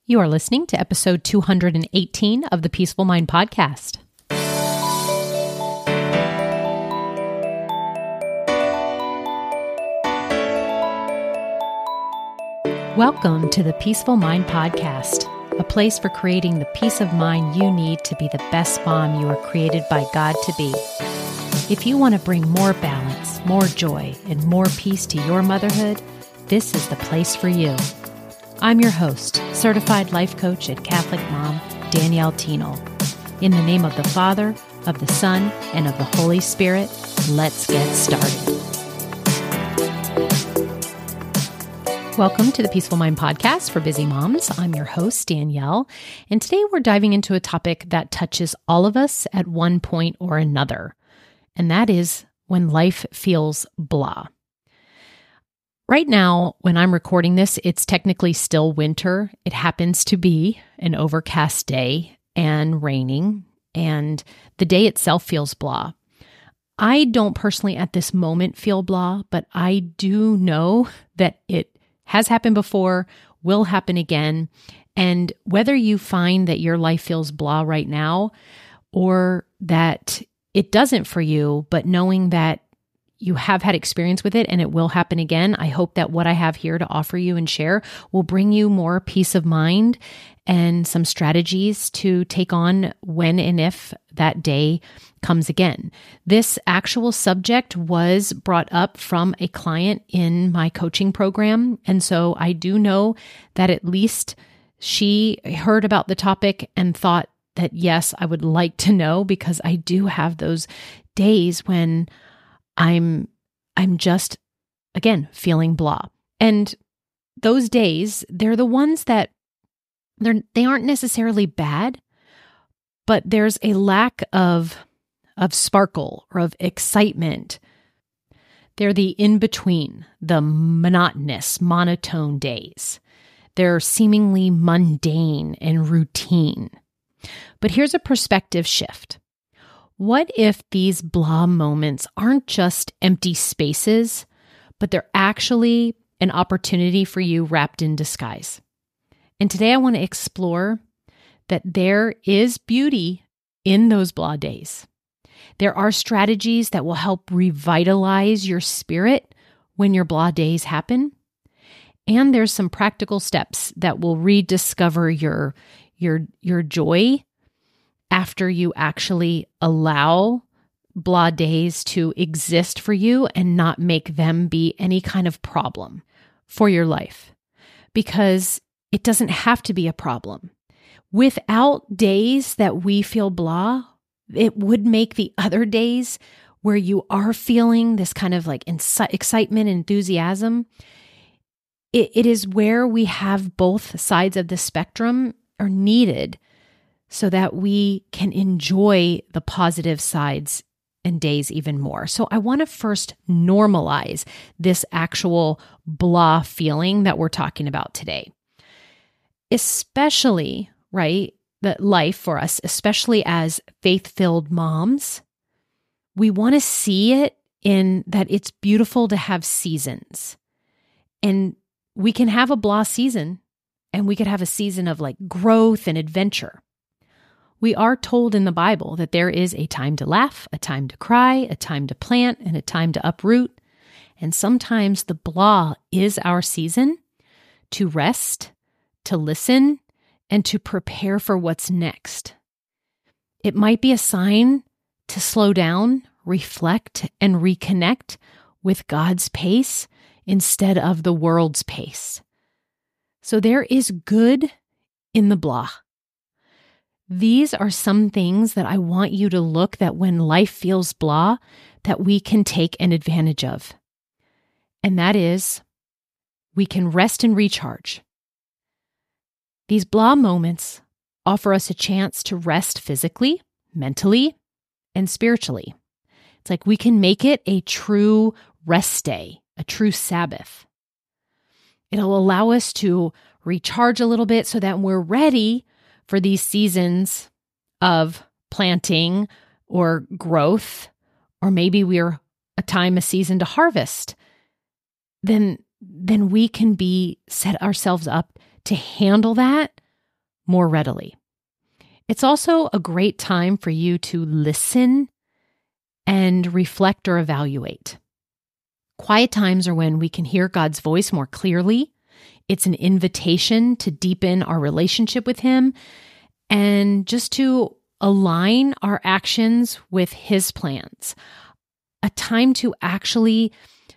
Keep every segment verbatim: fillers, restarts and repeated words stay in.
You are listening to episode two hundred eighteen of the Peaceful Mind Podcast. Welcome to the Peaceful Mind Podcast, a place for creating the peace of mind you need to be the best mom you are created by God to be. If you want to bring more balance, more joy, and more peace to your motherhood, this is the place for you. I'm your host, certified life coach and Catholic mom, Danielle Thienel. In the name of the Father, of the Son, and of the Holy Spirit, let's get started. Welcome to the Peaceful Mind Podcast for busy moms. I'm your host, Danielle, and today we're diving into a topic that touches all of us at one point or another, and that is when life feels blah. Right now, when I'm recording this, it's technically still winter. It happens to be an overcast day and raining, and the day itself feels blah. I don't personally at this moment feel blah, but I do know that it has happened before, will happen again, and whether you find that your life feels blah right now or that it doesn't for you, but knowing that you have had experience with it and it will happen again, I hope that what I have here to offer you and share will bring you more peace of mind and some strategies to take on when and if that day comes again. This actual subject was brought up from a client in my coaching program. And so I do know that at least she heard about the topic and thought that, yes, I would like to know, because I do have those days when I'm I'm just, again, feeling blah. And those days, they're the ones that they're they aren't necessarily bad, but there's a lack of of sparkle or of excitement. They're the in-between, the monotonous, monotone days. They're seemingly mundane and routine. But here's a perspective shift. What if these blah moments aren't just empty spaces, but they're actually an opportunity for you wrapped in disguise? And today I want to explore that there is beauty in those blah days. There are strategies that will help revitalize your spirit when your blah days happen. And there's some practical steps that will rediscover your, your, your joy after you actually allow blah days to exist for you and not make them be any kind of problem for your life. Because it doesn't have to be a problem. Without days that we feel blah, it would make the other days where you are feeling this kind of like inci- excitement and enthusiasm, it, it is where we have both sides of the spectrum are needed so that we can enjoy the positive sides and days even more. So I want to first normalize this actual blah feeling that we're talking about today. Especially, right, that life for us, especially as faith-filled moms, we want to see it in that it's beautiful to have seasons. And we can have a blah season, and we could have a season of like growth and adventure. We are told in the Bible that there is a time to laugh, a time to cry, a time to plant, and a time to uproot. And sometimes the blah is our season to rest, to listen, and to prepare for what's next. It might be a sign to slow down, reflect, and reconnect with God's pace instead of the world's pace. So there is good in the blah. These are some things that I want you to look that when life feels blah, that we can take an advantage of. And that is, we can rest and recharge. These blah moments offer us a chance to rest physically, mentally, and spiritually. It's like we can make it a true rest day, a true Sabbath. It'll allow us to recharge a little bit so that we're ready for these seasons of planting or growth, or maybe we're a time, a season to harvest. Then, then we can be set ourselves up to handle that more readily. It's also a great time for you to listen and reflect or evaluate. Quiet times are when we can hear God's voice more clearly. It's an invitation to deepen our relationship with Him and just to align our actions with His plans. A time to actually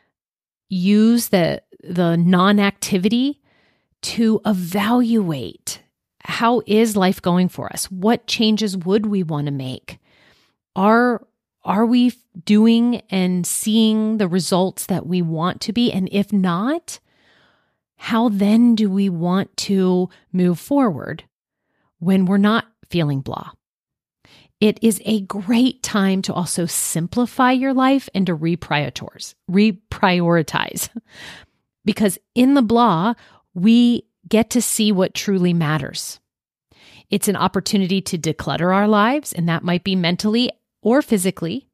use the, the non-activity to evaluate, how is life going for us? What changes would we want to make? Are, are we doing and seeing the results that we want to be? And if not, how then do we want to move forward when we're not feeling blah? It is a great time to also simplify your life and to reprioritize, reprioritize. Because in the blah, we get to see what truly matters. It's an opportunity to declutter our lives, and that might be mentally or physically,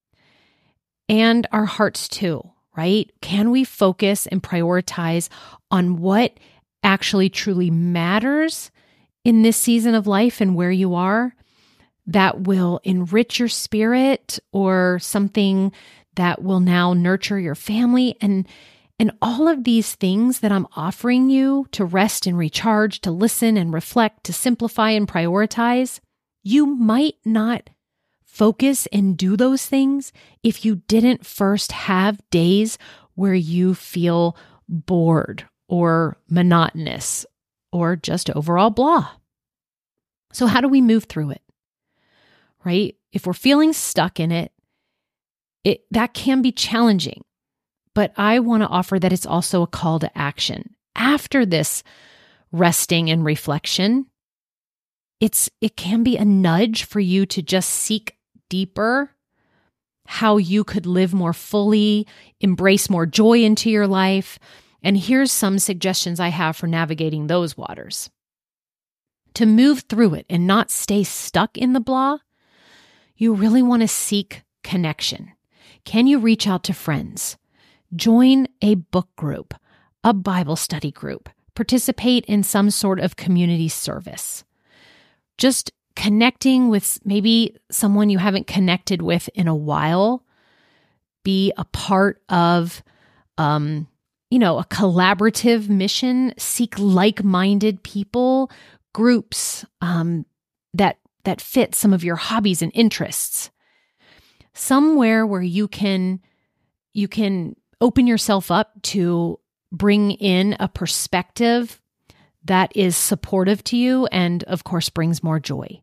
and our hearts too, right? Can we focus and prioritize on what actually truly matters in this season of life and where you are, that will enrich your spirit, or something that will now nurture your family? And And all of these things that I'm offering you to rest and recharge, to listen and reflect, to simplify and prioritize, you might not focus and do those things if you didn't first have days where you feel bored or monotonous or just overall blah. So how do we move through it? Right? If we're feeling stuck in it, it that can be challenging. But I want to offer that it's also a call to action. After this resting and reflection, it's it can be a nudge for you to just seek deeper how you could live more fully, embrace more joy into your life. And here's some suggestions I have for navigating those waters. To move through it and not stay stuck in the blah, you really want to seek connection. Can you reach out to friends? Join a book group, a Bible study group, participate in some sort of community service. Just connecting with maybe someone you haven't connected with in a while. Be a part of, um, you know, a collaborative mission. Seek like-minded people, groups um, that that fit some of your hobbies and interests. Somewhere where you can you can. Open yourself up to bring in a perspective that is supportive to you and, of course, brings more joy.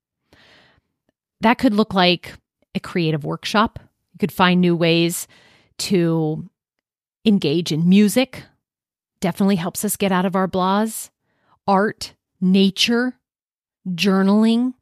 That could look like a creative workshop. You could find new ways to engage in music. Definitely helps us get out of our blahs. Art, nature, journaling.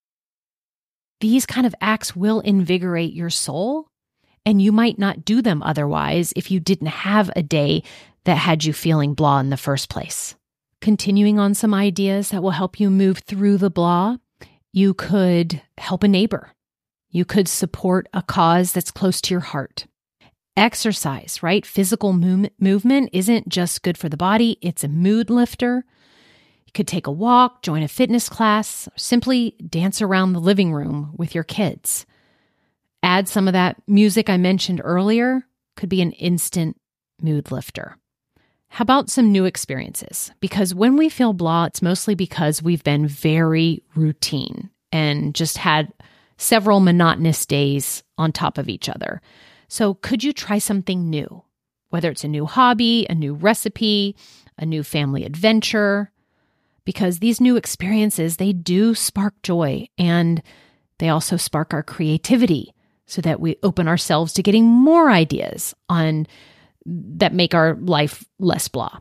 These kind of acts will invigorate your soul. And you might not do them otherwise if you didn't have a day that had you feeling blah in the first place. Continuing on some ideas that will help you move through the blah, you could help a neighbor. You could support a cause that's close to your heart. Exercise, right? Physical move- movement isn't just good for the body, it's a mood lifter. You could take a walk, join a fitness class, or simply dance around the living room with your kids. Add some of that music I mentioned earlier, could be an instant mood lifter. How about some new experiences? Because when we feel blah, it's mostly because we've been very routine and just had several monotonous days on top of each other. So could you try something new? Whether it's a new hobby, a new recipe, a new family adventure, because these new experiences, they do spark joy, and they also spark our creativity, so that we open ourselves to getting more ideas on that make our life less blah.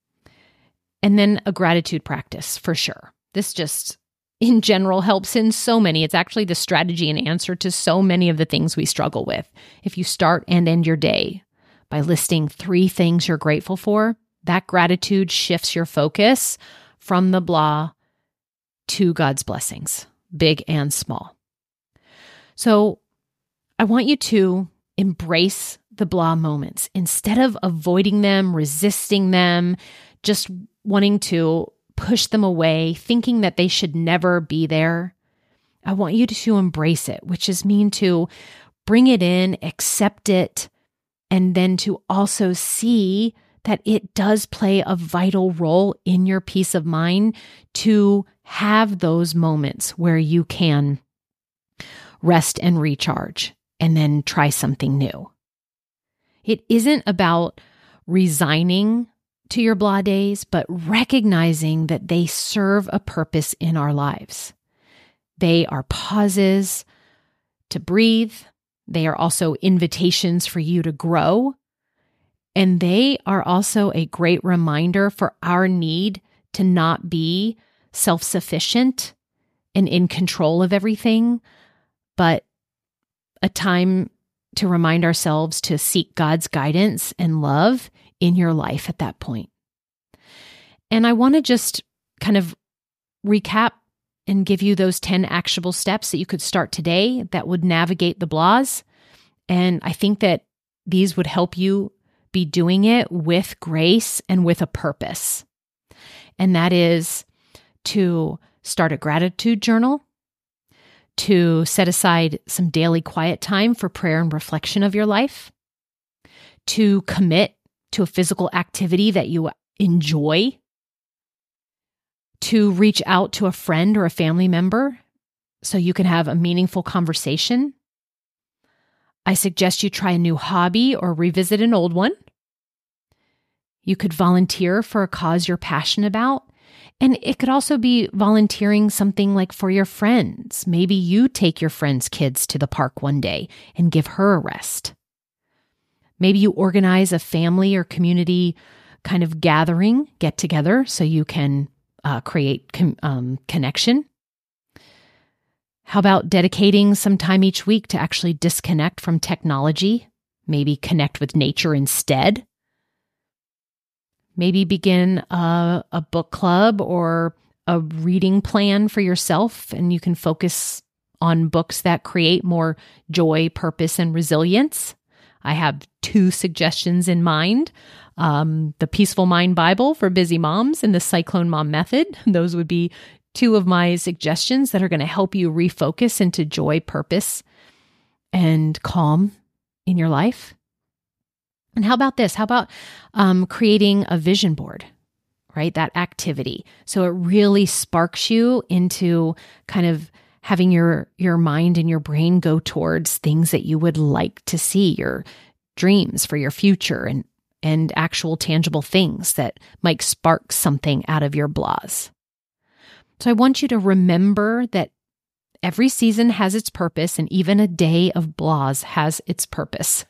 And then a gratitude practice for sure. This just in general helps in so many. It's actually the strategy and answer to so many of the things we struggle with. If you start and end your day by listing three things you're grateful for, that gratitude shifts your focus from the blah to God's blessings, big and small. So I want you to embrace the blah moments instead of avoiding them, resisting them, just wanting to push them away, thinking that they should never be there. I want you to embrace it, which is mean to bring it in, accept it, and then to also see that it does play a vital role in your peace of mind to have those moments where you can rest and recharge and then try something new. It isn't about resigning to your blah days, but recognizing that they serve a purpose in our lives. They are pauses to breathe. They are also invitations for you to grow. And they are also a great reminder for our need to not be self-sufficient and in control of everything, but a time to remind ourselves to seek God's guidance and love in your life at that point. And I want to just kind of recap and give you those ten actionable steps that you could start today that would navigate the blahs. And I think that these would help you be doing it with grace and with a purpose. And that is to start a gratitude journal, to set aside some daily quiet time for prayer and reflection of your life, to commit to a physical activity that you enjoy, to reach out to a friend or a family member so you can have a meaningful conversation. I suggest you try a new hobby or revisit an old one. You could volunteer for a cause you're passionate about. And it could also be volunteering something like for your friends. Maybe you take your friend's kids to the park one day and give her a rest. Maybe you organize a family or community kind of gathering, get together, so you can uh, create com- um, connection. How about dedicating some time each week to actually disconnect from technology? Maybe connect with nature instead. Maybe begin a, a book club or a reading plan for yourself, and you can focus on books that create more joy, purpose, and resilience. I have two suggestions in mind. Um, the Peaceful Mind Bible for busy moms and the Cyclone Mom Method. Those would be two of my suggestions that are going to help you refocus into joy, purpose, and calm in your life. And how about this? How about um, creating a vision board, right? That activity. So it really sparks you into kind of having your, your mind and your brain go towards things that you would like to see, your dreams for your future and, and actual tangible things that might spark something out of your blahs. So I want you to remember that every season has its purpose, and even a day of blahs has its purpose.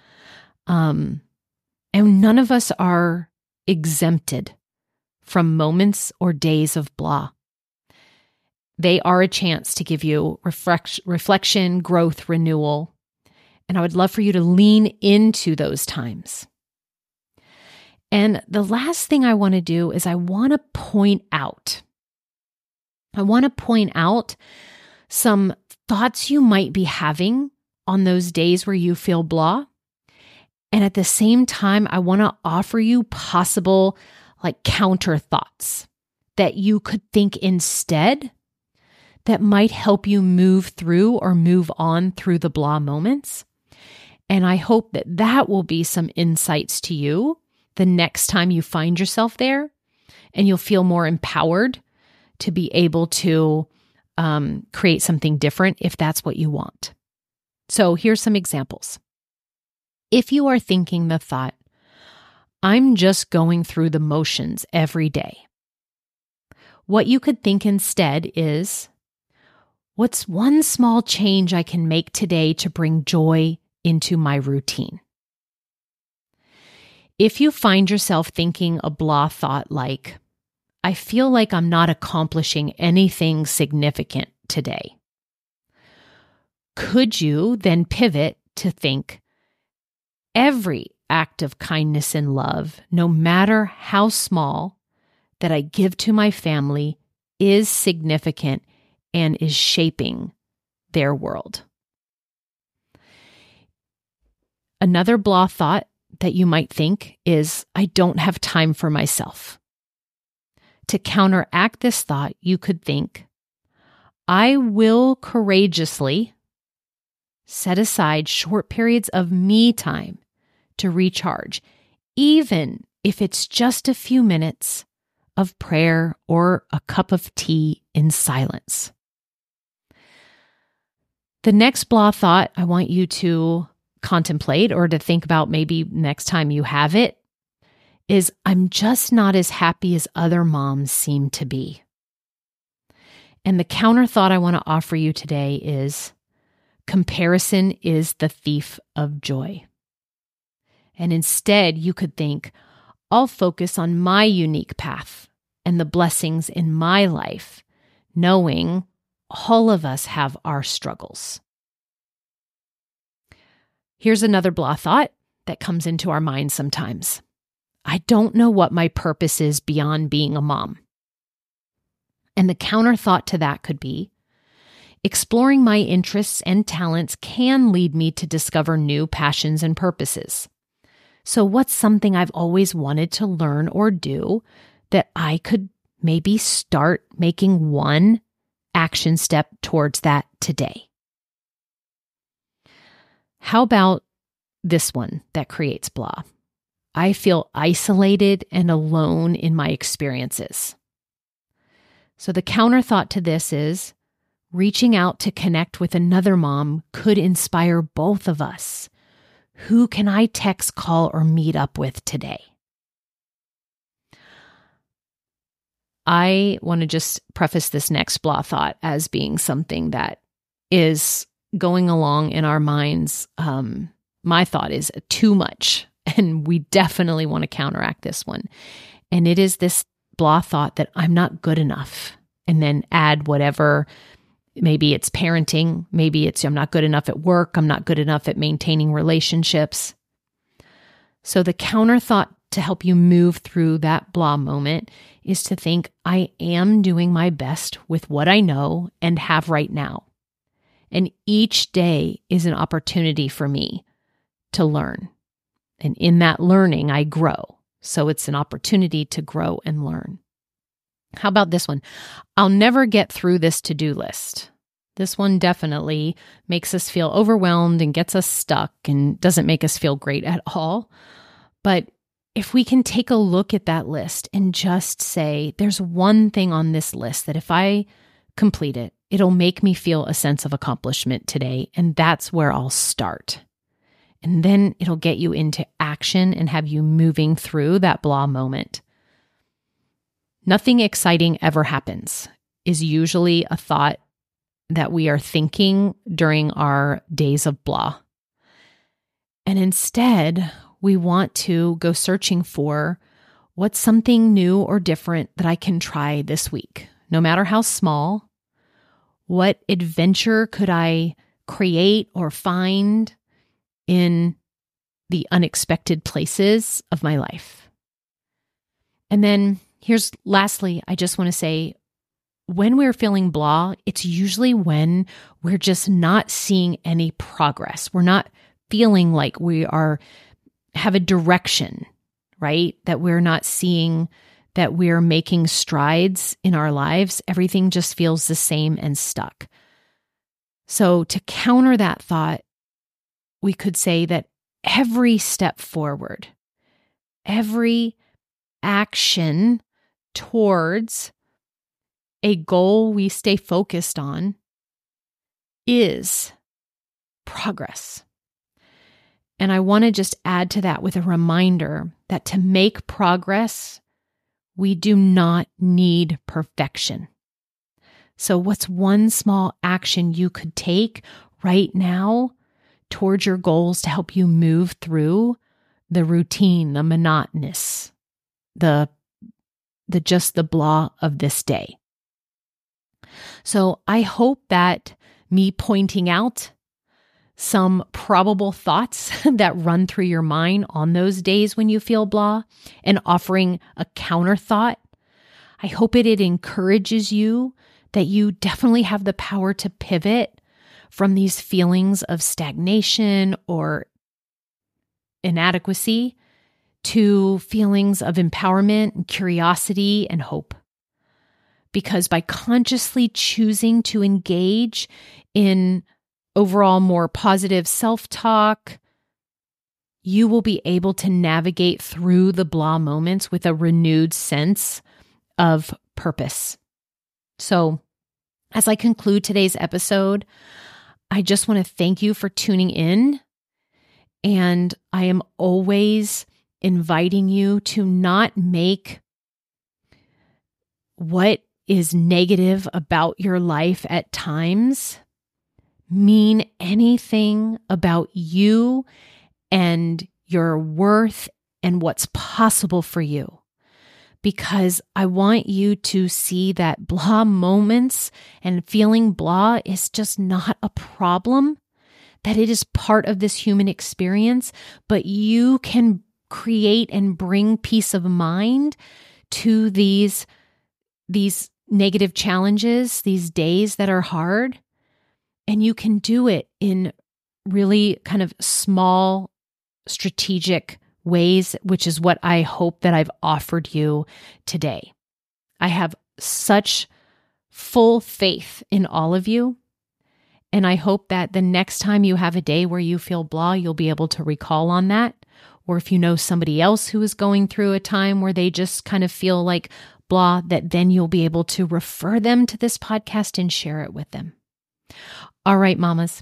Um, and none of us are exempted from moments or days of blah. They are a chance to give you reflect, reflection, growth, renewal. And I would love for you to lean into those times. And the last thing I want to do is I want to point out, I want to point out some thoughts you might be having on those days where you feel blah. And at the same time, I want to offer you possible like counter thoughts that you could think instead that might help you move through or move on through the blah moments. And I hope that that will be some insights to you the next time you find yourself there, and you'll feel more empowered to be able to um, create something different if that's what you want. So here's some examples. If you are thinking the thought, I'm just going through the motions every day, what you could think instead is, what's one small change I can make today to bring joy into my routine? If you find yourself thinking a blah thought like, I feel like I'm not accomplishing anything significant today, could you then pivot to think, every act of kindness and love, no matter how small, that I give to my family is significant and is shaping their world? Another blah thought that you might think is, I don't have time for myself. to counteract this thought, you could think, I will courageously set aside short periods of me time to recharge, even if it's just a few minutes of prayer or a cup of tea in silence. The next blah thought I want you to contemplate or to think about maybe next time you have it is, I'm just not as happy as other moms seem to be. And the counter thought I want to offer you today is, comparison is the thief of joy. And instead, you could think, I'll focus on my unique path and the blessings in my life, knowing all of us have our struggles. Here's another blah thought that comes into our minds sometimes. I don't know what my purpose is beyond being a mom. And the counter thought to that could be, exploring my interests and talents can lead me to discover new passions and purposes. So what's something I've always wanted to learn or do that I could maybe start making one action step towards that today? How about this one that creates blah? I feel isolated and alone in my experiences. So the counter thought to this is, reaching out to connect with another mom could inspire both of us. Who can I text, call, or meet up with today? I want to just preface this next blah thought as being something that is going along in our minds. Um, my thought is too much, and we definitely want to counteract this one. And it is this blah thought that I'm not good enough, and then add whatever. Maybe it's parenting. Maybe it's I'm not good enough at work. I'm not good enough at maintaining relationships. So the counter thought to help you move through that blah moment is to think, I am doing my best with what I know and have right now. And each day is an opportunity for me to learn. And in that learning, I grow. So it's an opportunity to grow and learn. How about this one? I'll never get through this to-do list. This one definitely makes us feel overwhelmed and gets us stuck and doesn't make us feel great at all. But if we can take a look at that list and just say, there's one thing on this list that if I complete it, it'll make me feel a sense of accomplishment today, and that's where I'll start. And then it'll get you into action and have you moving through that blah moment. Nothing exciting ever happens is usually a thought that we are thinking during our days of blah. And instead, we want to go searching for what's something new or different that I can try this week, no matter how small. What adventure could I create or find in the unexpected places of my life? And then here's lastly, I just want to say, when we're feeling blah, it's usually when we're just not seeing any progress. We're not feeling like we are have a direction, right? That we're not seeing that we're making strides in our lives. Everything just feels the same and stuck. So to counter that thought, we could say that every step forward, every action towards a goal we stay focused on is progress. And I want to just add to that with a reminder that to make progress, we do not need perfection. So what's one small action you could take right now towards your goals to help you move through the routine, the monotonous, the, the just the blah of this day? So I hope that me pointing out some probable thoughts that run through your mind on those days when you feel blah and offering a counter thought, I hope it, it encourages you that you definitely have the power to pivot from these feelings of stagnation or inadequacy to feelings of empowerment and curiosity and hope. because by consciously choosing to engage in overall more positive self-talk, you will be able to navigate through the blah moments with a renewed sense of purpose. So, as I conclude today's episode, I just want to thank you for tuning in. And I am always inviting you to not make what is negative about your life at times mean anything about you and your worth and what's possible for you. Because I want you to see that blah moments and feeling blah is just not a problem, that it is part of this human experience, but you can create and bring peace of mind to these, these negative challenges, these days that are hard. And you can do it in really kind of small, strategic ways, which is what I hope that I've offered you today. I have such full faith in all of you. And I hope that the next time you have a day where you feel blah, you'll be able to recall on that. Or if you know somebody else who is going through a time where they just kind of feel like blah, that then you'll be able to refer them to this podcast and share it with them. All right, mamas.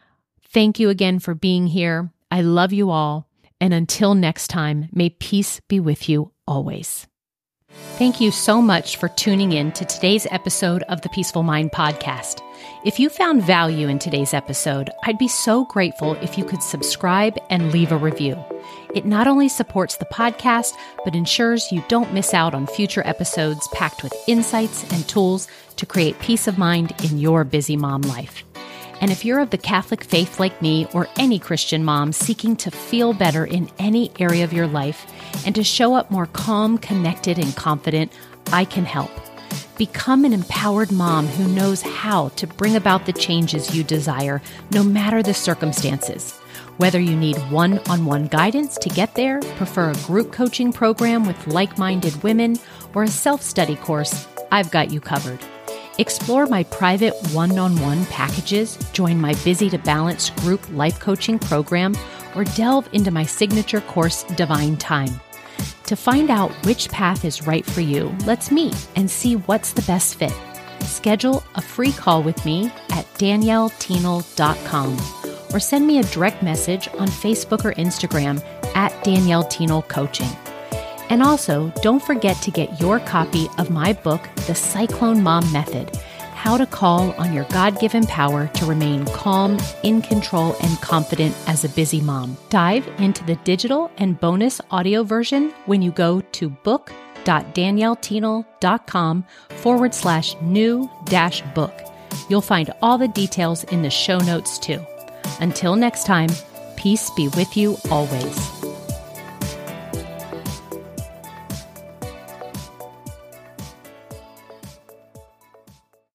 Thank you again for being here. I love you all. And until next time, may peace be with you always. Thank you so much for tuning in to today's episode of the Peaceful Mind Podcast. If you found value in today's episode, I'd be so grateful if you could subscribe and leave a review. It not only supports the podcast, but ensures you don't miss out on future episodes packed with insights and tools to create peace of mind in your busy mom life. And if you're of the Catholic faith like me or any Christian mom seeking to feel better in any area of your life and to show up more calm, connected, and confident, I can help. Become an empowered mom who knows how to bring about the changes you desire, no matter the circumstances. Whether you need one-on-one guidance to get there, prefer a group coaching program with like-minded women, or a self-study course, I've got you covered. Explore my private one-on-one packages, join my Busy to Balance group life coaching program, or delve into my signature course, Divine Time. To find out which path is right for you, let's meet and see what's the best fit. Schedule a free call with me at danielle tienel dot com or send me a direct message on Facebook or Instagram at Danielle Tienel Coaching. And also, don't forget to get your copy of my book, The Cyclone Mom Method, How to Call on Your God-Given Power to Remain Calm, in Control, and Confident as a Busy Mom. Dive into the digital and bonus audio version when you go to book.danielletienel.com forward slash new dash book. You'll find all the details in the show notes too. Until next time, peace be with you always.